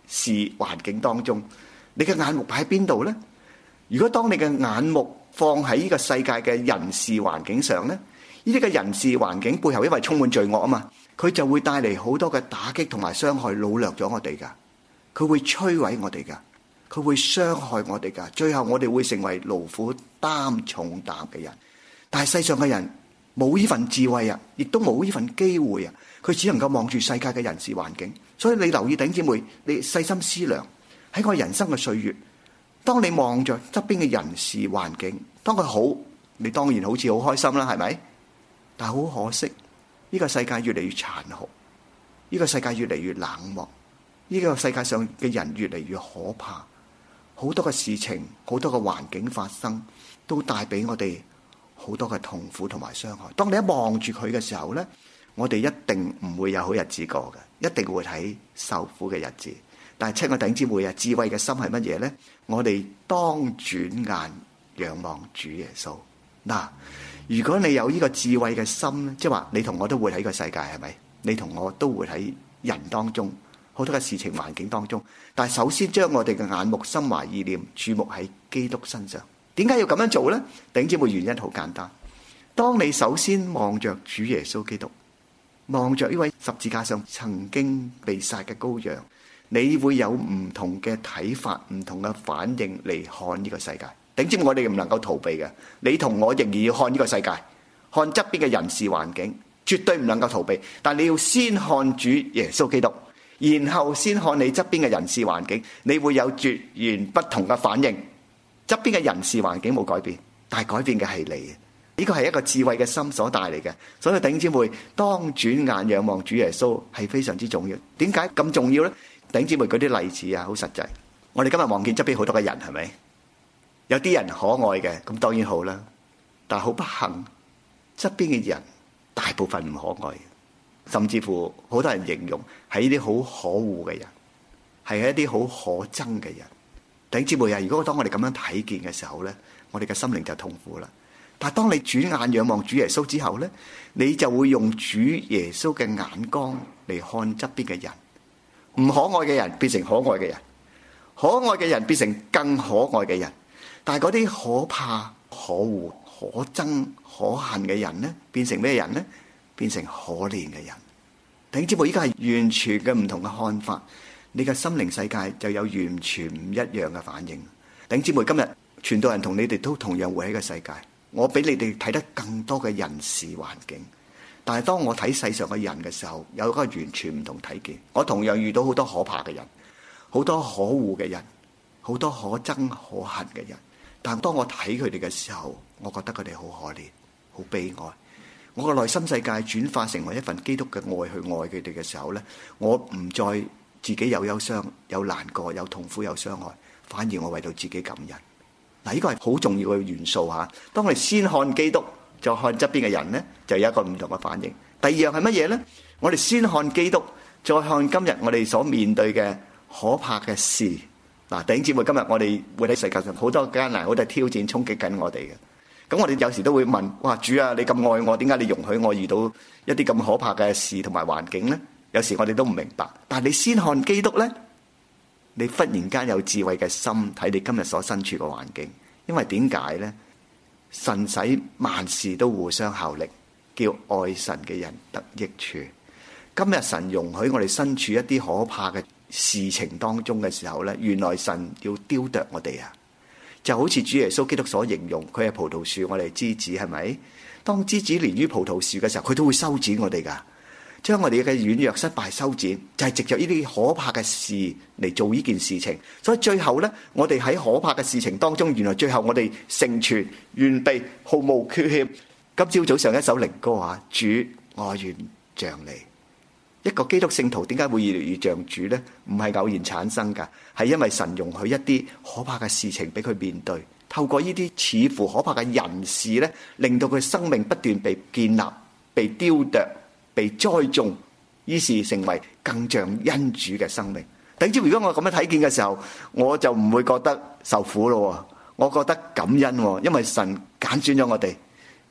事環境當中，你嘅眼目擺喺邊度呢？如果當你嘅眼目放喺呢個世界嘅人事環境上呢，呢啲嘅人事環境背後因為充滿罪惡啊嘛，佢就會帶嚟好多嘅打擊同埋傷害，擄掠咗我哋噶，佢會摧毀我哋噶，佢會傷害我哋噶，最後我哋會成為勞苦擔重擔嘅人。但係世上嘅人冇呢份智慧啊，亦都冇呢份機會啊，佢只能夠望住世界嘅人事環境。所以你留意弟兄姊妹，你細心思量喺我人生嘅歲月，當你望着側邊嘅人事環境，當佢好，你當然好似好開心啦，係咪？但係好可惜，呢個世界越嚟越殘酷，呢個世界越嚟越冷漠，呢個世界上嘅人越嚟越可怕，好多嘅事情，好多嘅環境發生，都帶俾我哋好多嘅痛苦同埋傷害。當你一望住佢嘅時候呢，我哋一定唔會有好日子過嘅，一定會睇受苦嘅日子。但係親愛弟兄姊妹啊，智慧嘅心係乜嘢呢？我哋當轉眼仰望主耶穌。嗱，如果你有呢個智慧嘅心咧，即係話你同我都會喺個世界，係咪？你同我都會喺人當中，好多嘅事情環境當中。但係首先將我哋嘅眼目、心懷意念注目喺基督身上。點解要咁樣做呢？弟兄姊妹，原因好簡單。當你首先望着主耶穌基督，望着呢位十字架上曾經被殺嘅羔羊，你會有唔同嘅睇法、唔同嘅反應嚟看呢個世界。頂尖我哋唔能夠逃避嘅，你同我仍然要看呢個世界，看側邊嘅人事環境，絕對唔能夠逃避。但你要先看主耶穌基督，然後先看你側邊嘅人事環境，你會有絕然不同嘅反應。側邊嘅人事環境冇改變，但係改變嘅係你。呢個係一個智慧嘅心所帶嚟嘅。所以頂尖妹，當轉眼仰望主耶穌係非常之重要。點解咁重要呢？頂尖妹舉啲例子啊，好實際。我哋今日望見側邊好多嘅人，係咪？有啲人可愛嘅，咁當然好啦。但係好不幸，側邊嘅人大部分唔可愛，甚至乎好多人形容係呢啲好可惡嘅人，係一啲好可憎嘅人。弟兄姊妹啊，如果當我哋咁樣睇見嘅時候咧，我哋嘅心靈就痛苦啦。但係當你轉眼仰望主耶穌之後咧，你就會用主耶穌嘅眼光嚟看側邊嘅人，唔可愛嘅人變成可愛嘅人，可愛嘅人變成更可愛嘅人。但係嗰啲可怕、可惡、可憎、可恨嘅人呢，變成咩人呢？變成可憐嘅人。弟兄姊妹，依家係完全嘅唔同嘅看法，你嘅心靈世界就有完全唔一樣嘅反應。弟兄姊妹，今日傳道人同你哋都同樣活喺個世界，我俾你哋睇得更多嘅人事環境。但係當我睇世上嘅人嘅時候，有一個完全唔同睇見。我同樣遇到好多可怕嘅人，好多可惡嘅人，好多可憎可恨嘅人。但當我睇佢哋嘅時候，我覺得佢哋好可憐，好悲哀。我個內心世界轉化成為一份基督嘅愛去愛佢哋嘅時候呢，我唔再自己有憂傷、有難過、有痛苦、有傷害，反而我為到自己感恩。嗱，呢個係好重要嘅元素嚇。當我哋先看基督，再看側邊嘅人呢，就有一個唔同嘅反應。第二樣係乜嘢呢？我哋先看基督，再看今日我哋所面對嘅可怕嘅事。嗱，弟兄姊妹，今日我哋會喺世界上好多艱難、好多挑戰衝擊緊我哋嘅。咁我哋有時都會問：哇，主啊，你咁愛我，點解你容許我遇到一啲咁可怕嘅事同埋環境呢？有時我哋都唔明白。但係你先看基督呢，你忽然間有智慧嘅心睇你今日所身處嘅環境。因為點解呢？神使萬事都互相效力，叫愛神嘅人得益處。今日神容許我哋身處一啲可怕嘅事情當中嘅時候呢，原來神要雕琢我哋啊，就好似主耶穌基督所形容，佢係葡萄樹，我哋係枝子，係咪？當枝子連於葡萄樹嘅時候，佢都會修剪我哋噶，將我哋嘅軟弱失敗修剪，就係藉着呢啲可怕嘅事嚟做呢件事情。所以最後呢，我哋喺可怕嘅事情當中，原來最後我哋成全完備，毫無缺陷。今朝早上一首靈歌啊，主我願像你。一個基督聖徒點解會越嚟越像主呢？唔係偶然產生噶，係因為神容許一啲可怕嘅事情俾佢面對，透過呢啲似乎可怕嘅人事呢，令到佢生命不斷被建立、被雕琢、被栽種，於是成為更像恩主嘅生命。等住如果我咁樣睇見嘅時候，我就唔會覺得受苦咯，我覺得感恩，因為神揀選咗我哋，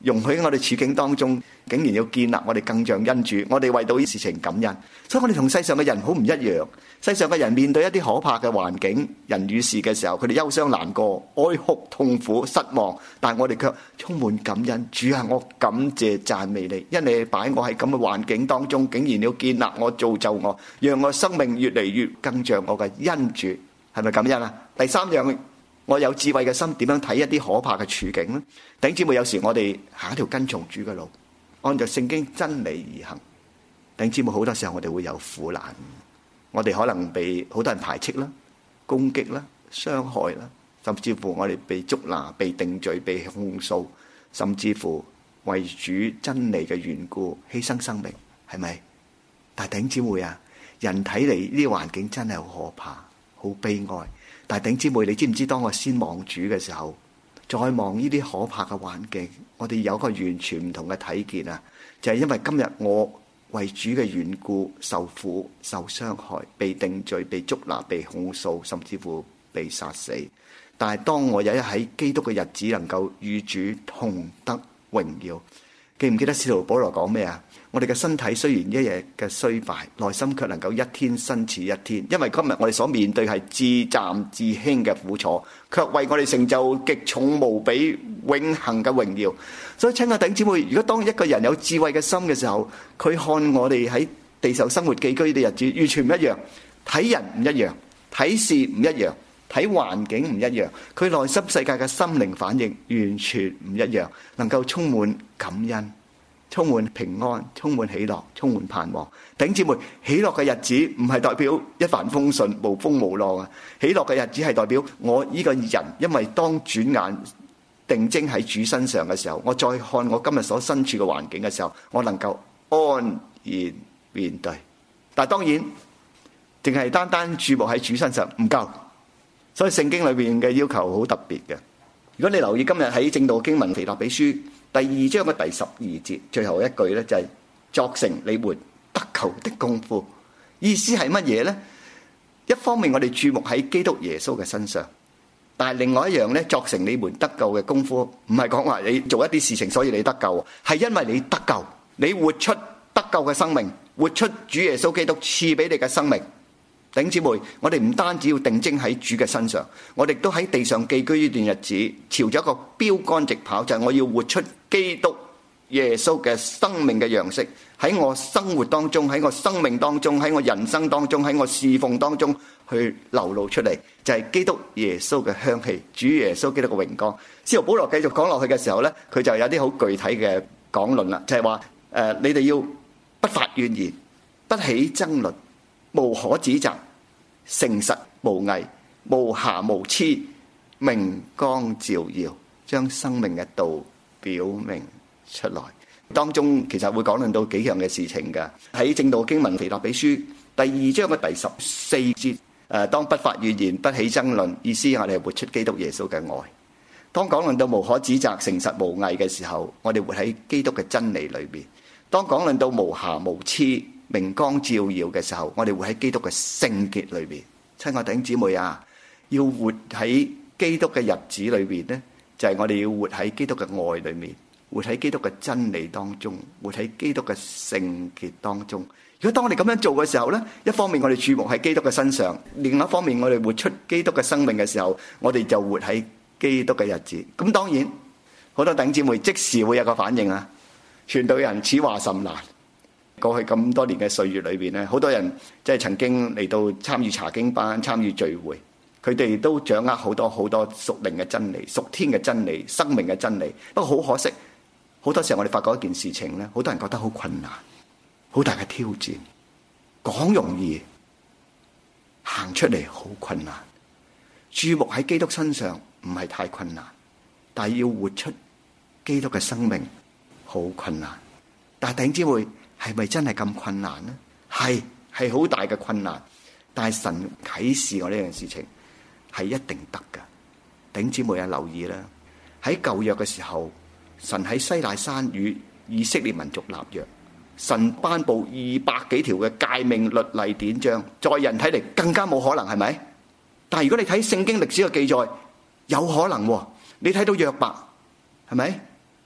容許我哋處境當中，竟然要建立我哋更像恩主，我哋為到呢事情感恩。所以我哋同世上嘅人好唔一樣。世上嘅人面對一啲可怕嘅環境、人與事嘅時候，佢哋憂傷難過、哀哭痛苦、失望，但係我哋卻充滿感恩。主啊，我感謝讚美你，因你擺我喺咁嘅環境當中，竟然要建立我、造就我，讓我生命越嚟越更像我嘅恩主。係咪感恩啊？第三樣，我有智慧嘅心，點樣睇一啲可怕嘅處境呢？弟兄姊妹，有時我哋行一條跟從主嘅路，按照聖經真理而行。弟兄姊妹，好多時候我哋會有苦難，我哋可能被好多人排斥啦、攻擊啦、傷害啦，甚至乎我哋被捉拿、被定罪、被控訴，甚至乎為主真理嘅緣故犧牲生命，係咪？但係弟兄姊妹啊，人睇嚟呢啲環境真係好可怕、好悲哀。但係弟兄姊妹，你知唔知當我先望主嘅時候，再望呢啲可怕嘅環境，我哋有個完全唔同嘅睇見啊！就係因為今日我為主嘅緣故受苦、受傷害、被定罪、被捉拿、被控訴，甚至乎被殺死。但係當我有一喺基督嘅日子，能夠與主同得榮耀。記唔記得使徒保羅講咩啊？我哋嘅身體雖然一日嘅衰敗，內心卻能夠一天新似一天。因為今日我哋所面對係至暫至輕嘅苦楚，卻為我哋成就極重無比永恆嘅榮耀。所以親愛弟兄姊妹，如果當一個人有智慧嘅心嘅時候，佢看我哋喺地上生活寄居嘅日子，完全唔一樣，睇人唔一樣，睇事唔一樣，睇環境唔一樣，佢內心世界嘅心靈反應完全唔一樣，能夠充滿感恩，充滿平安，充滿喜樂，充滿盼望。弟兄姊妹，喜樂嘅日子唔係代表一帆風順、無風無浪啊！喜樂嘅日子係代表我呢個人，因為當轉眼定睛喺主身上嘅時候，我再看我今日所身處嘅環境嘅時候，我能夠安然面對。但係當然，淨係單單注目喺主身上唔夠，所以聖經裏邊嘅要求好特別嘅。如果你留意今日喺正道經文腓立比書第2章嘅第12節最後一句咧，就係作成你們得救的功夫。意思係乜嘢呢？一方面我哋注目喺基督耶穌嘅身上，但係另外一樣咧，作成你們得救嘅功夫，唔係講話你做一啲事情所以你得救，係因為你得救，你活出得救嘅生命，活出主耶穌基督賜俾你嘅生命。弟兄姊妹，我哋唔單止要定睛喺主嘅身上，我哋都喺地上寄居呢段日子，朝咗一個標杆直跑，就係我要活出基督耶穌嘅生命嘅樣式，喺我生活當中，喺我生命當中，喺我人生當中，喺我侍奉當中去流露出嚟，就係基督耶穌嘅香氣，主耶穌基督嘅榮光。使徒保羅繼續講落去嘅時候呢，佢就有啲好具體嘅講論啦，就係話你哋要不發怨言，不起爭論，無可指責，誠實無偽，無瑕無疵，明光照耀，將生命嘅道表明出來。當中其實會講論到幾樣嘅事情嘅。喺正道經文腓立比書第2章嘅第14節，當不發怨言，不起爭論，意思我哋係活出基督耶穌嘅愛。當講論到無可指責、誠實無偽嘅時候，我哋活喺基督嘅真理裏邊。當講論到無瑕無疵、明光照耀嘅時候，我哋活喺基督嘅聖潔裏邊。親愛弟兄姊妹啊，要活喺基督嘅日子裏邊呢，就係我哋要活喺基督嘅愛裏面，活喺基督嘅真理當中，活喺基督嘅聖潔當中。如果當我哋咁樣做嘅時候呢，一方面我哋注目喺基督嘅身上，另一方面我哋活出基督嘅生命嘅時候，我哋就活喺基督嘅日子。咁當然好多弟兄姊妹即時會有個反應啊，傳道人此話甚難。過去咁多年嘅歲月裏邊咧，好多人即係曾經嚟到參與查經班、參與聚會，佢哋都掌握好多好多屬靈嘅真理、屬天嘅真理、生命嘅真理。不過好可惜，好多時候我哋發覺一件事情咧，好多人覺得好困難，好大嘅挑戰。講容易，行出嚟好困難。注目喺基督身上唔係太困難，但係要活出基督嘅生命好困難。但係弟兄姊妹，係咪真係咁困難呢？係好大嘅困難，但係神啟示我呢樣事情係一定得㗎。弟兄姊妹啊，留意啦！喺舊約嘅時候，神喺西奈山與以色列民族立約，神頒布200幾條嘅誡命律例典章，在人睇嚟更加冇可能，係咪？但係如果你睇聖經歷史嘅記載，有可能喎。你睇到約伯，係咪？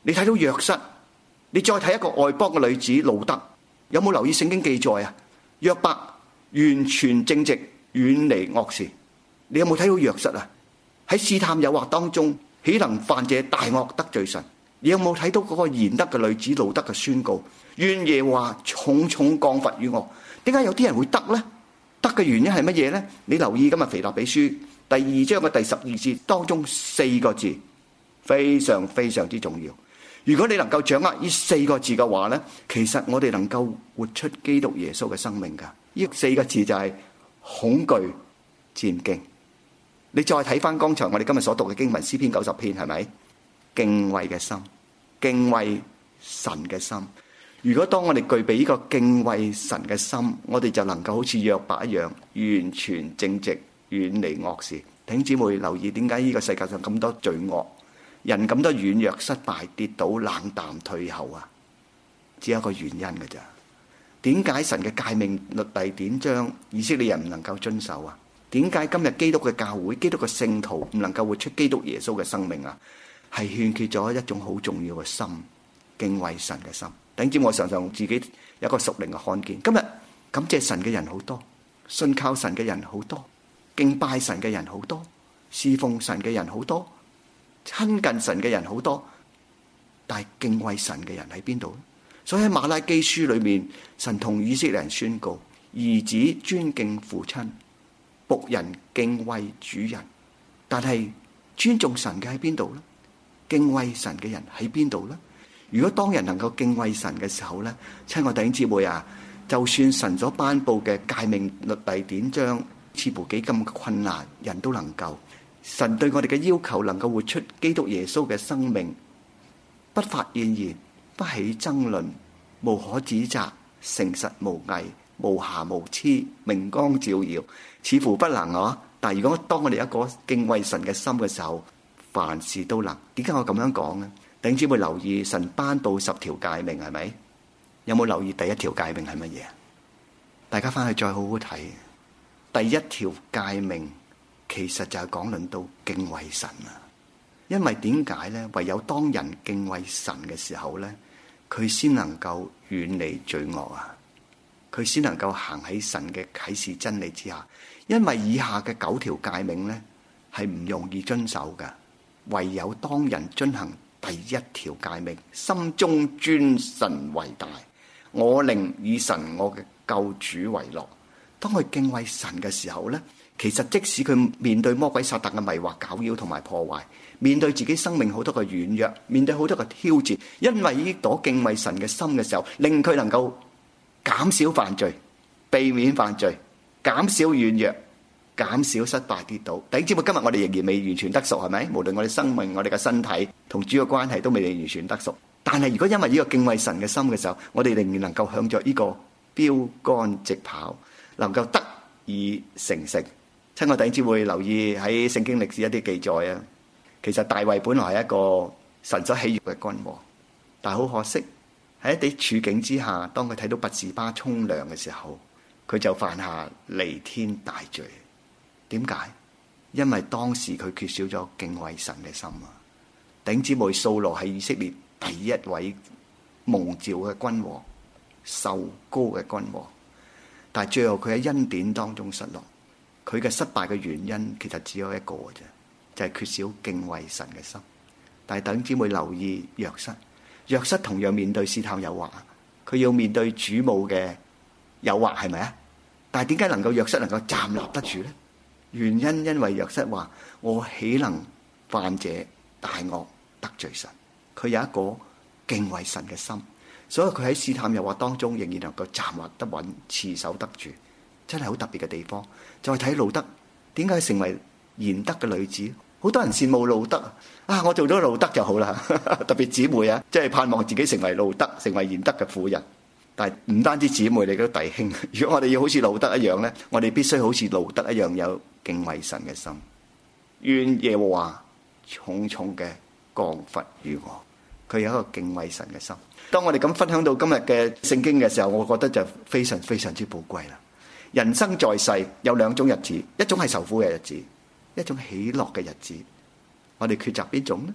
你睇到約瑟，你再睇一個外邦嘅女子路德，有冇留意聖經記載啊？約伯完全正直，遠離惡事。你有冇睇到約瑟啊？喺試探誘惑當中，豈能犯這大惡得罪神？你有冇睇到嗰個賢德嘅女子路德嘅宣告？願耶和華重重降罰於我。點解有啲人會得呢？得嘅原因係乜嘢呢？你留意今日腓立比書第2章嘅第12節當中4個字，非常非常之重要。如果你能夠掌握呢4個字嘅話呢，其實我哋能夠活出基督耶穌嘅生命噶。呢4個字就係恐懼戰兢。你再睇翻剛才我哋今日所讀嘅經文詩篇90篇，係咪？敬畏嘅心，敬畏神嘅心。如果當我哋具備呢個敬畏神嘅心，我哋就能夠好似約伯一樣，完全正直，遠離惡事。弟兄姊妹留意，點解呢個世界上咁多罪惡，人咁多軟弱、失敗、跌倒、冷淡、退後啊？只有一個原因嘅咋。點解神嘅誡命、律例、典章，以色列人唔能夠遵守啊？點解今日基督嘅教會、基督嘅聖徒唔能夠活出基督耶穌嘅生命啊？係欠缺咗一種好重要嘅心，敬畏神嘅心。等住我常常自己有一個屬靈嘅看見。今日感謝神嘅人好多，信靠神嘅人好多，敬拜神嘅人好多，侍奉神嘅人好多，親近神嘅人好多，但係敬畏神嘅人喺邊度？所以喺馬拉基書裏面，神同以色列人宣告：兒子尊敬父親，僕人敬畏主人。但係尊重神嘅喺邊度呢？敬畏神嘅人喺邊度呢？如果當人能夠敬畏神嘅時候呢，親愛弟兄姊妹啊，就算神所頒布嘅誡命、律例、典章似乎幾咁困難，人都能夠。神對我哋嘅要求能夠活出基督耶穌嘅生命，不發怨言，不起爭論，無可指責，誠實無偽，無瑕無疵，明光照耀，似乎不能啊！但係如果當我哋有一個敬畏神嘅心嘅時候，凡事都能。點解我咁樣講呢？弟兄姊妹留意，神頒布10條誡命，係咪？有冇留意第一條誡命係乜嘢？大家翻去再好好睇。第一條誡命其實就係講論到敬畏神啊。因為點解呢？唯有當人敬畏神嘅時候呢，佢先能夠遠離罪惡啊，佢先能夠行喺神嘅啟示真理之下。因為以下嘅9條誡命呢，係唔容易遵守嘅，唯有當人遵行第一條誡命，心中尊神為大，我寧以神我嘅救主為樂。當佢敬畏神嘅時候呢，其實即使佢面對魔鬼撒旦嘅迷惑、攪擾同埋破壞，面對自己生命好多嘅軟弱，面對好多嘅挑戰，因為呢朵敬畏神嘅心嘅時候，令佢能夠減少犯罪，避免犯罪，減少軟弱，減少失敗跌倒。弟兄姊妹，今日我哋仍然未完全得贖，係咪？無論我哋生命、我哋嘅身體同主嘅關係都未完全得贖。但係如果因為呢個敬畏神嘅心嘅時候，我哋仍然能夠向着呢個標杆直跑，能夠得以成聖。親愛弟兄姊妹，留意喺聖經歷史一啲記載啊。其實大衛本來係一個神所喜悅嘅君王，但係好可惜喺一啲處境之下，當佢睇到拔示巴沖涼嘅時候，佢就犯下彌天大罪。點解？因為當時佢缺少咗敬畏神嘅心啊！弟兄姊妹，掃羅係以色列第一位蒙召嘅君王，受膏嘅君王，但係最後佢喺恩典當中失落。佢嘅失敗嘅原因其實只有一個嘅啫，就係缺少敬畏神嘅心。但係弟兄姊妹留意約瑟，約瑟同樣面對試探誘惑，佢要面對主母嘅誘惑，係咪啊？但係點解能夠約瑟能夠站立得住呢？原因因為約瑟話：我豈能犯這大惡得罪神？佢有一個敬畏神嘅心，所以佢喺試探誘惑當中仍然能夠站立得穩，持守得住，真係好特別嘅地方。再睇路德，點解成為賢德嘅女子？好多人羨慕路德啊！我做咗路德就好啦，特別姊妹啊，即係盼望自己成為路德，成為賢德嘅婦人。但係唔單止姊妹，你嘅弟兄，如果我哋要好似路德一樣呢，我哋必須好似路德一樣有敬畏神嘅心。願耶和華重重嘅降罰於我。佢有一個敬畏神嘅心。當我哋咁分享到今日嘅聖經嘅時候，我覺得就非常非常之寶貴啦。人生在世有2種日子，一種係受苦嘅日子，一種喜樂嘅日子。我哋抉擇邊種呢？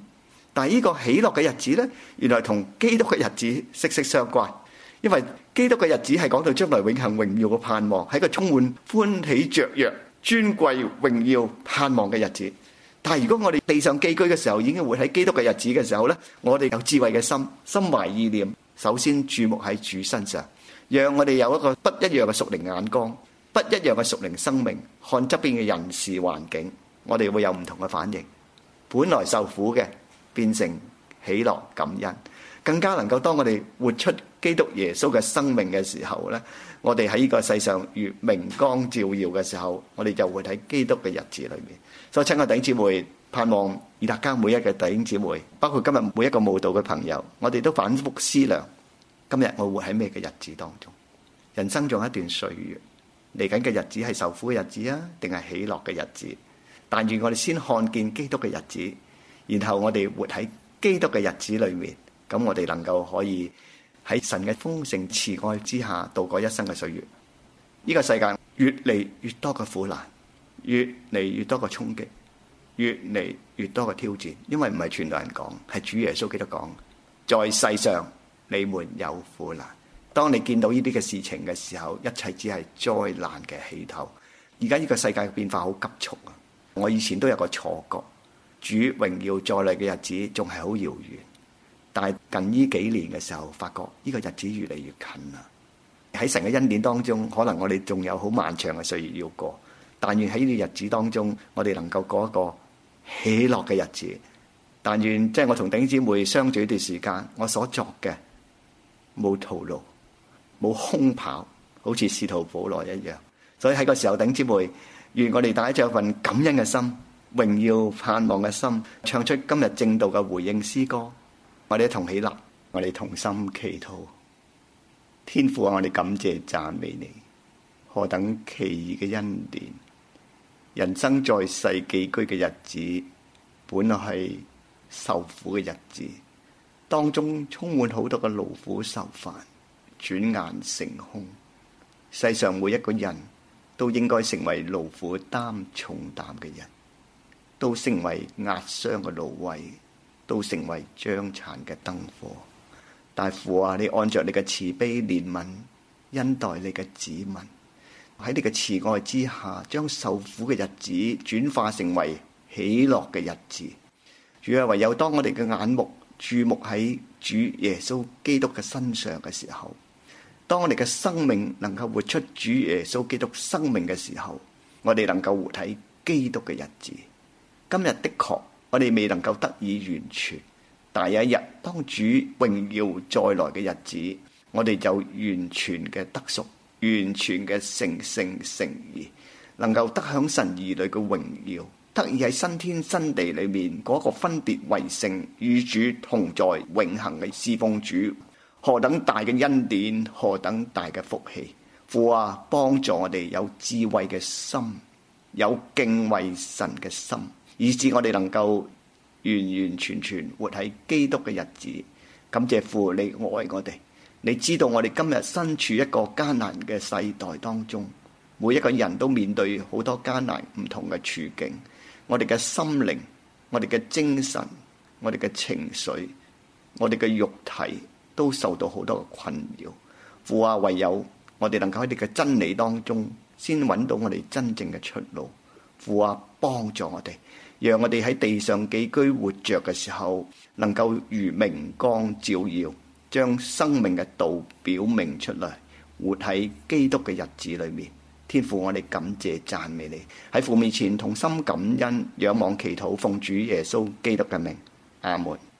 但係呢個喜樂嘅日子呢，原來同基督嘅日子息息相關。因為基督嘅日子係講到將來永恆榮耀嘅盼望，係一個充滿歡喜雀躍、尊貴榮耀盼望嘅日子。但係如果我哋地上寄居嘅時候，已經活喺基督嘅日子嘅時候呢，我哋有智慧嘅心，心懷意念，首先注目喺主身上，讓我哋有一個不一樣嘅屬靈眼光，不一樣嘅屬靈生命，看側邊嘅人事環境，我哋會有唔同嘅反應。本來受苦嘅變成喜樂感恩，更加能夠當我哋活出基督耶穌嘅生命嘅時候呢，我哋喺呢個世上越明光照耀嘅時候，我哋就會喺基督嘅日子裏面。所以親愛弟兄姊妹，盼望以達家每一個弟兄姊妹，包括今日每一個慕道嘅朋友，我哋都反覆思量，今日我活喺咩嘅日子當中？人生仲有一段歲月，嚟緊嘅日子係受苦嘅日子啊，定係喜樂嘅日子？但願我哋先看見基督嘅日子，然後我哋活喺基督嘅日子裏面，咁我哋能夠可以喺神嘅豐盛慈愛之下度過一生嘅歲月。呢個世界越嚟越多嘅苦難，越嚟越多嘅衝擊，越嚟越多嘅挑戰。因為唔係傳道人講，係主耶穌基督講，在世上你們有苦難。當你見到呢啲嘅事情嘅時候，一切只係災難嘅起頭。而家呢個世界嘅變化好急促啊！我以前都有個錯覺，主榮耀再嚟嘅日子仲係好遙遠。但係近呢幾年嘅時候，發覺呢個日子越嚟越近啦。喺神嘅恩典當中，可能我哋仲有好漫長嘅歲月要過。但願喺呢啲日子當中，我哋能夠過一個喜樂嘅日子。但願即係我同弟兄姊妹相聚一段時間，我所作嘅冇徒勞，冇空跑，好似使徒保羅一樣。所以喺個時候，弟兄姊妹，願我哋帶着一份感恩嘅心、榮耀盼望嘅心，唱出今日正道嘅回應詩歌。我哋一同起立，我哋同心祈禱。天父啊，我哋感謝讚美你，何等奇異嘅恩典！人生在世寄居嘅日子，本來係受苦嘅日子，當中充滿好多嘅勞苦愁煩，轉眼成空。世上每一個人都應該成為勞苦擔重擔嘅人，都成為壓傷嘅蘆葦，都成為將殘嘅燈火。但父啊，你按着你嘅慈悲憐憫恩待你嘅子民，喺你嘅慈愛之下，將受苦嘅日子轉化成為喜樂嘅日子。主啊，唯有當我哋嘅眼目注目喺主耶穌基督嘅身上嘅時候，當我哋嘅生命能夠活出主耶穌基督生命嘅時候，我哋能夠活喺基督嘅日子。今日的確我哋未能夠得以完全，但有一日當主榮耀再來嘅日子，我哋就完全嘅得贖，完全嘅成聖成義，能夠得享神兒女嘅榮耀，得以喺新天新地裏面嗰個分別為聖，與主同在永恆嘅侍奉主。何等大嘅恩典，何等大嘅福氣！父啊，幫助我哋有智慧嘅心，有敬畏神嘅心，以致我哋能夠完完全全活喺基督嘅日子。感謝父，你愛我哋，你知道我哋今日身處一個艱難嘅世代當中，每一個人都面對好多艱難唔同嘅處境，我哋嘅心靈，我哋嘅精神，我哋嘅情緒，我哋嘅肉體都受到好多嘅困擾。父啊，唯有我哋能夠喺你嘅真理當中先揾到我哋真正嘅出路。父啊，幫助我哋，讓我哋喺地上寄居活着嘅時候，能夠如明光照耀，將生命嘅道表明出來，活喺基督嘅日子裏面。天父，我哋感謝讚美你，喺父面前同心感恩，仰望祈禱，奉主耶穌基督嘅名，阿門。